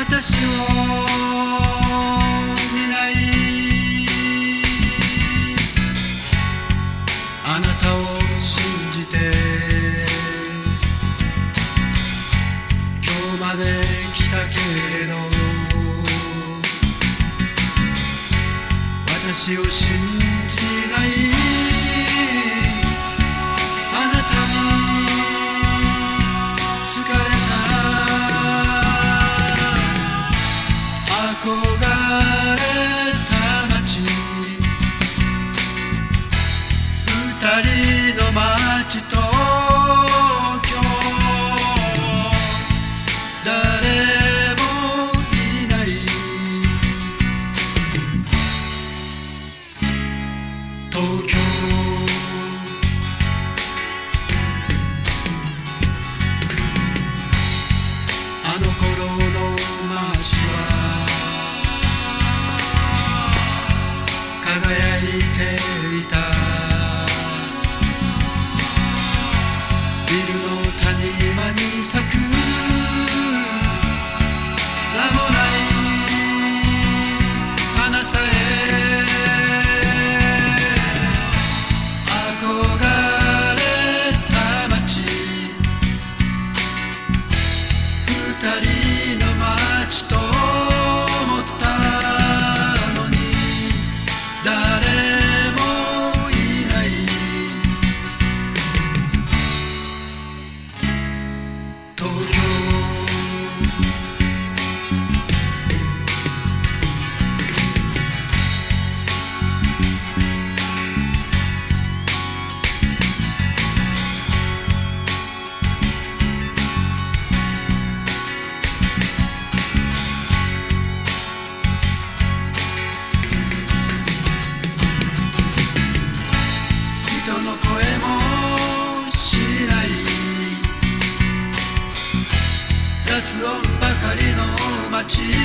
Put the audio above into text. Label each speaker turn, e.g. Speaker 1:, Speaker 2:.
Speaker 1: 私を見ない、あなたを信じて今日まで来たけれど、私を信じないあなたに疲れた、憧れた街、二人の街東京、誰もいない東京、あの頃の街は輝いていた、ビルの谷間に咲く名もない花さえ憧れた街、二人の街と思ったのに誰もいない東京、人の声もしない、雑音ばかりの街、